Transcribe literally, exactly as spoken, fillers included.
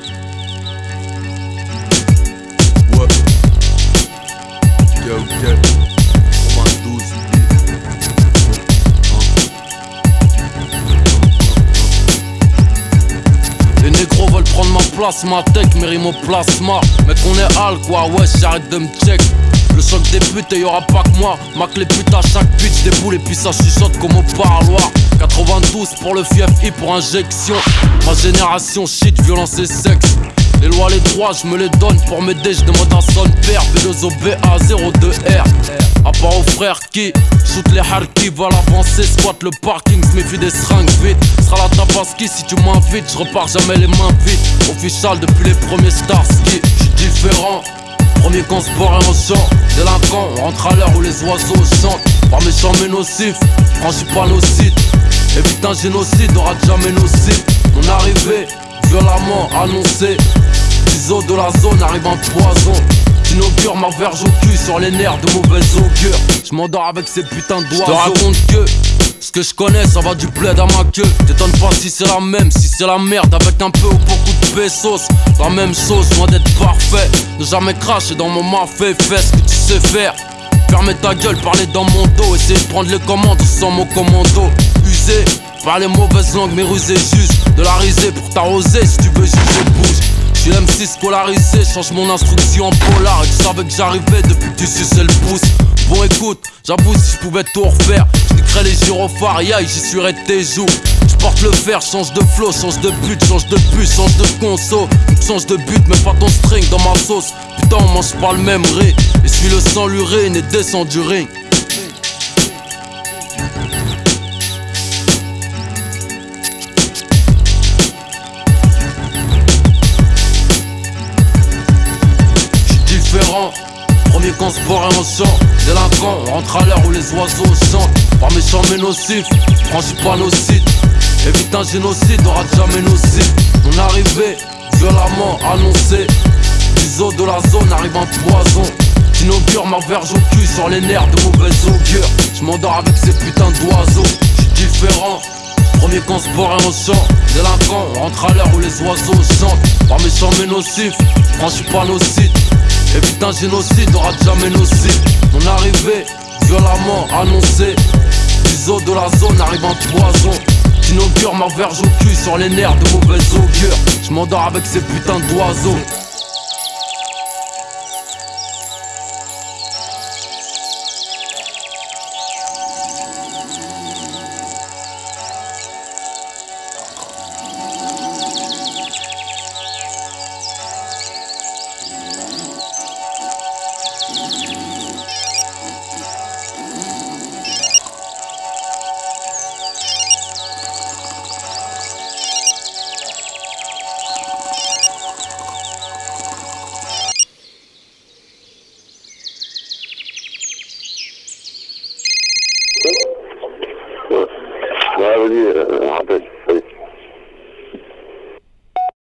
Ouais. Ok, ok. quatre-vingt-douze. Les négros veulent prendre ma place, ma tech, mes rimes au plasma. Mec, on est hal quoi, ouais, j'arrête de me check. Le choc des putes et y'aura pas que moi. Mac les putes à chaque pitch, des boules et puis ça chuchote comme au parloir. quatre-vingt-douze pour le F I pour injection. Ma génération shit, violence et sexe. Les lois, les droits, je me les donne pour m'aider, je demande un son père. B deux O B A zéro deux R. À part aux frères qui shoot les harkis, va l'avancer, squat le parking, se méfie des seringues vite. Sera la tabaski si tu m'invites, je repars jamais les mains vides. Official depuis les premiers Starsky, j'suis différent. Premier qu'on se barre et on chante. Délinquant, on rentre à l'heure où les oiseaux chantent. Par méchant mais nocif, franchis pas nos sites. Évite un génocide, aura jamais nos cibles. Mon arrivée, violemment annoncée. Ciseaux de la zone arrive un poison. J'inaugure ma verge au cul sur les nerfs de mauvaise augure. J'm'endors avec ces putains d'oiseaux. J'te raconte que ce que je connais, ça va du bled à ma queue. T'étonnes pas si c'est la même, si c'est la merde avec un peu ou beaucoup de pesos. La même chose, loin d'être parfait. Ne jamais cracher dans mon mafé, fais ce que tu sais faire. Fermez ta gueule, parler dans mon dos. Essayer de prendre les commandes sans mon commando. Usé par les mauvaises langues, mais rusé juste. De la risée pour t'arroser, si tu veux juger, bouge. J'suis l'M six scolarisé, change mon instruction en polar. Et tu savais que j'arrivais depuis que tu suçais le pouce. Bon écoute, j'avoue si je pouvais tout refaire, j'niquerais les gyrophares, yeah, j'y suerais tes joues. J'porte le fer, change de flow, change de but, change de puce, change de conso. Change de but, mais pas ton string dans ma sauce. Putain, on mange pas le même riz. Et suis le sang, l'urine et descend du ring. J'suis différent. Premier qu'on se barre et on chante. Délinquant, on rentre à l'heure où les oiseaux chantent. Par méchant mais nocif, franchis pas nos sites. Évite un génocide, aura jamais nos cibles. Mon arrivée, violemment annoncée. Ciseaux de la zone arrive un poison. J'inaugure ma verge au cul sur les nerfs de mauvaise augure. J'm'endors avec ces putains d'oiseaux. J'suis différent. Premier qu'on se barre et on chante. Délinquant, on rentre à l'heure où les oiseaux chantent. Par méchant mais nocif, franchis pas nos sites. Évite un génocide, aura jamais nos cibles. Mon arrivée, violemment annoncée. Ciseaux de la zone arrive un poison. J'inaugure ma verge au cul sur les nerfs de mauvaise augure. J'm'endors avec ces putains d'oiseaux. Ouais, vas-y. Euh...